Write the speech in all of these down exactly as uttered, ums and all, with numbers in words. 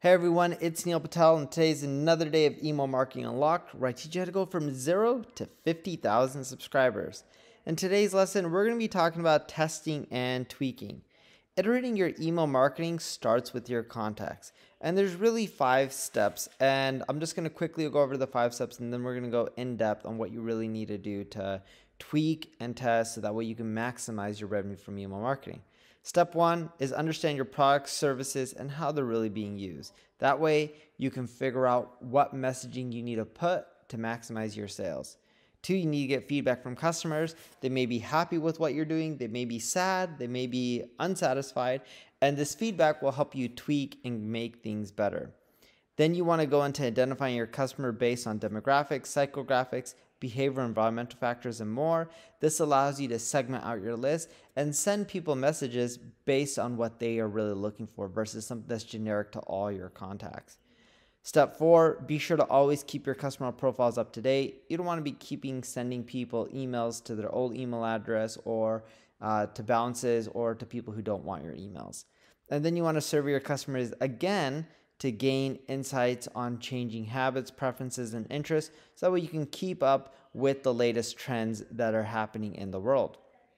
Hey everyone, it's Neil Patel, and today's another day of Email Marketing Unlocked, where I teach you how to go from zero to fifty thousand subscribers. In today's lesson, we're going to be talking about testing and tweaking. Iterating your email marketing starts with your contacts, and there's really five steps, and I'm just going to quickly go over the five steps, and then we're going to go in depth on what you really need to do to tweak and test so that way you can maximize your revenue from email marketing. Step one is understand your products, services, and how they're really being used. That way, you can figure out what messaging you need to put to maximize your sales. Two, you need to get feedback from customers. They may be happy with what you're doing. They may be sad. They may be unsatisfied. And this feedback will help you tweak and make things better. Then you want to go into identifying your customer based on demographics, psychographics, behavioral, environmental factors, and more. This allows you to segment out your list and send people messages based on what they are really looking for versus something that's generic to all your contacts. Step four, be sure to always keep your customer profiles up to date. You don't want to be keeping sending people emails to their old email address or uh, to bounces or to people who don't want your emails. And then you want to survey your customers again to gain insights on changing habits, preferences, and interests, so that way you can keep up with the latest trends that are happening in the world.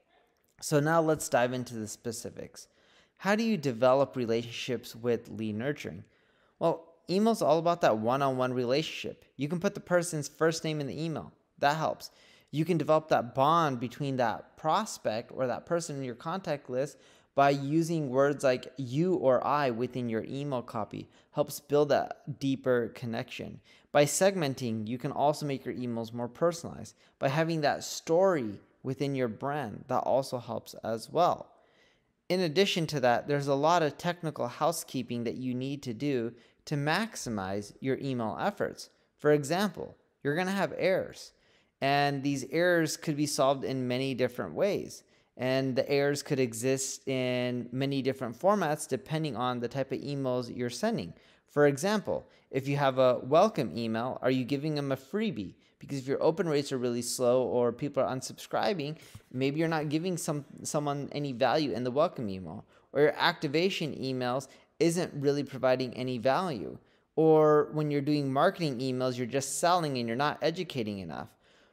So now let's dive into the specifics. How do you develop relationships with lead nurturing? Well, email is all about that one-on-one relationship. You can put the person's first name in the email. That helps. You can develop that bond between that prospect or that person in your contact list by using words like you or I within your email copy. Helps build that deeper connection. By segmenting, you can also make your emails more personalized. By having that story within your brand, that also helps as well. In addition to that, there's a lot of technical housekeeping that you need to do to maximize your email efforts. For example, you're going to have errors, and these errors could be solved in many different ways. And the errors could exist in many different formats depending on the type of emails you're sending. For example, if you have a welcome email, are you giving them a freebie? Because if your open rates are really slow or people are unsubscribing, maybe you're not giving some someone any value in the welcome email. Or your activation emails isn't really providing any value. Or when you're doing marketing emails, you're just selling and you're not educating enough.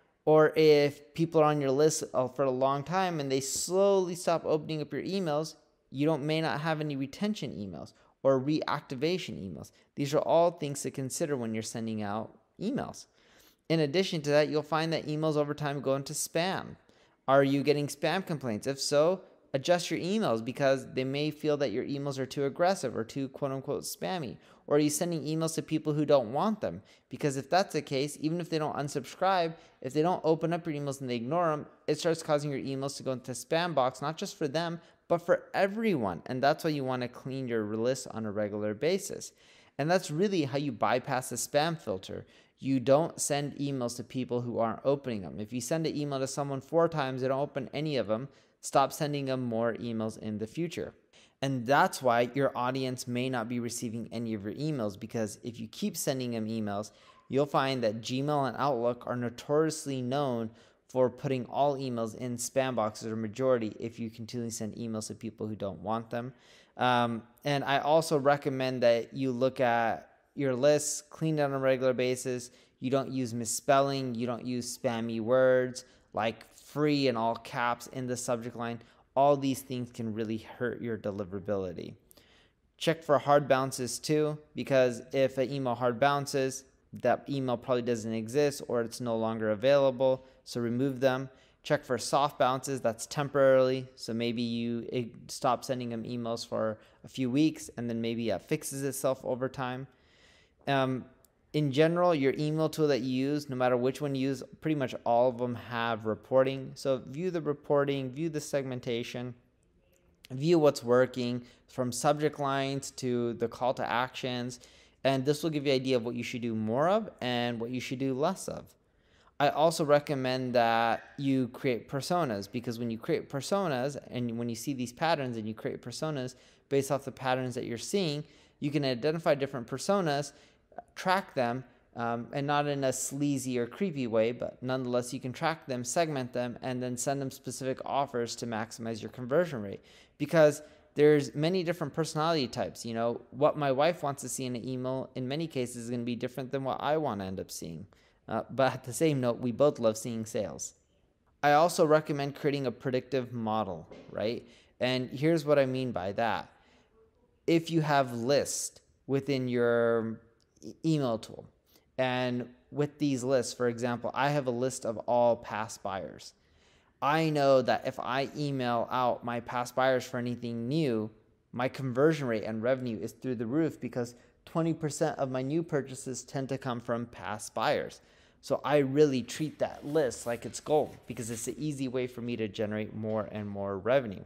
Or if people are on your list for a long time and they slowly stop opening up your emails, you don't may not have any retention emails or reactivation emails. These are all things to consider when you're sending out emails. In addition to that, you'll find that emails over time go into spam. Are you getting spam complaints? If so, adjust your emails because they may feel that your emails are too aggressive or too quote unquote spammy. Or are you sending emails to people who don't want them? Because if that's the case, even if they don't unsubscribe, if they don't open up your emails and they ignore them, it starts causing your emails to go into spam box, not just for them, but for everyone. And that's why you want to clean your list on a regular basis. And that's really how you bypass the spam filter. You don't send emails to people who aren't opening them. If you send an email to someone four times, they don't open any of them, stop sending them more emails in the future. And that's why your audience may not be receiving any of your emails, because if you keep sending them emails, you'll find that Gmail and Outlook are notoriously known for putting all emails in spam boxes, or majority, if you continually send emails to people who don't want them. Um, and I also recommend that you look at your lists, clean it on a regular basis. You don't use misspelling. You don't use spammy words like free in all caps in the subject line. All these things can really hurt your deliverability. Check for hard bounces too, because if an email hard bounces, that email probably doesn't exist or it's no longer available, so remove them. Check for soft bounces, that's temporarily, so maybe you stop sending them emails for a few weeks and then maybe it fixes itself over time. Um, In general, your email tool that you use, no matter which one you use, pretty much all of them have reporting. So view the reporting, view the segmentation, view what's working from subject lines to the call to actions. And this will give you an idea of what you should do more of and what you should do less of. I also recommend that you create personas, because when you create personas and when you see these patterns and you create personas based off the patterns that you're seeing, you can identify different personas, track them, um, and not in a sleazy or creepy way, but nonetheless you can track them, segment them, and then send them specific offers to maximize your conversion rate. Because there's many different personality types. You know, what my wife wants to see in an email in many cases is going to be different than what I want to end up seeing. Uh, but at the same note, we both love seeing sales. I also recommend creating a predictive model, right? And here's what I mean by that. If you have lists within your e- email tool, and with these lists, for example, I have a list of all past buyers. I know that if I email out my past buyers for anything new, my conversion rate and revenue is through the roof because twenty percent of my new purchases tend to come from past buyers. So I really treat that list like it's gold because it's an easy way for me to generate more and more revenue.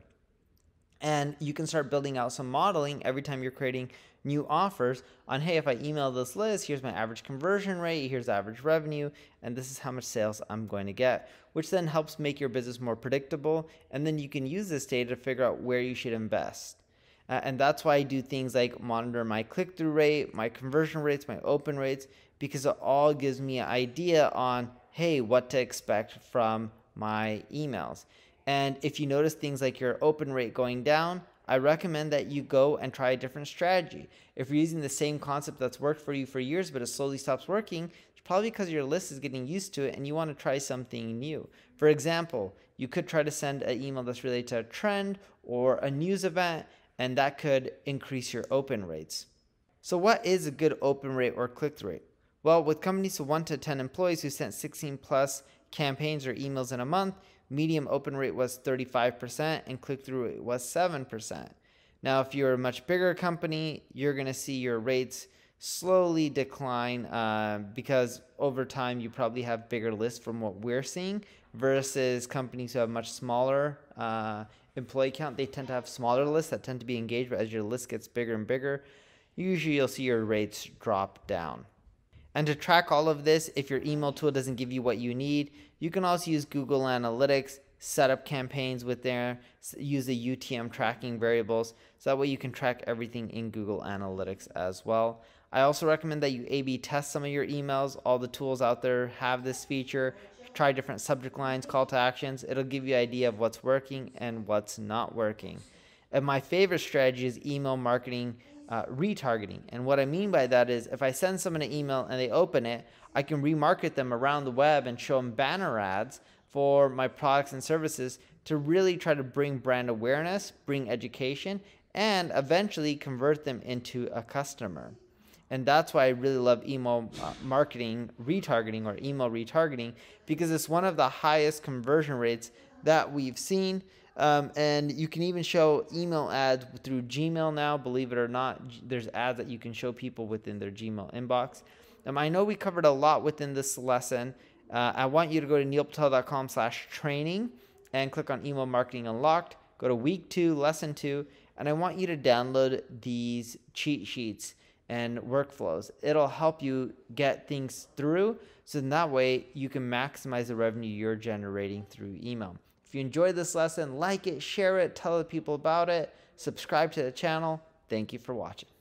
And you can start building out some modeling every time you're creating new offers on, hey, if I email this list, here's my average conversion rate, here's average revenue, and this is how much sales I'm going to get, which then helps make your business more predictable. And then you can use this data to figure out where you should invest. Uh, and that's why I do things like monitor my click-through rate, my conversion rates, my open rates, because it all gives me an idea on, hey, what to expect from my emails. And if you notice things like your open rate going down, I recommend that you go and try a different strategy. If you're using the same concept that's worked for you for years, but it slowly stops working, it's probably because your list is getting used to it and you want to try something new. For example, you could try to send an email that's related to a trend or a news event, and that could increase your open rates. So what is a good open rate or click-through rate? Well, with companies of one to ten employees who sent sixteen plus campaigns or emails in a month, medium open rate was thirty-five percent and click-through rate was seven percent. Now, if you're a much bigger company, you're going to see your rates slowly decline uh, because over time you probably have bigger lists from what we're seeing versus companies who have much smaller uh, employee count. They tend to have smaller lists that tend to be engaged, but as your list gets bigger and bigger, usually you'll see your rates drop down. And to track all of this, if your email tool doesn't give you what you need, you can also use Google Analytics, set up campaigns with there, use the U T M tracking variables, so that way you can track everything in Google Analytics as well. I also recommend that you A B test some of your emails. All the tools out there have this feature. Try different subject lines, call to actions. It'll give you an idea of what's working and what's not working. And my favorite strategy is email marketing Uh, retargeting. And what I mean by that is if I send someone an email and they open it, I can remarket them around the web and show them banner ads for my products and services to really try to bring brand awareness, bring education, and eventually convert them into a customer. And that's why I really love email uh, marketing retargeting or email retargeting, because it's one of the highest conversion rates that we've seen. Um, and you can even show email ads through Gmail now. Believe it or not, there's ads that you can show people within their Gmail inbox. Um, I know we covered a lot within this lesson. Uh, I want you to go to neil patel dot com slash training and click on Email Marketing Unlocked. Go to week two, lesson two, and I want you to download these cheat sheets and workflows. It'll help you get things through, so in that way you can maximize the revenue you're generating through email. If you enjoyed this lesson, like it, share it, tell other people about it, subscribe to the channel. Thank you for watching.